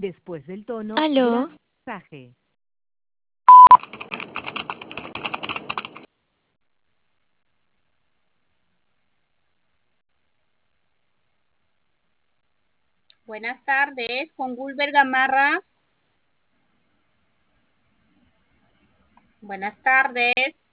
Después del tono, Aló, grabe el mensaje. Buenas tardes, con Gulber Gamarra. Buenas tardes.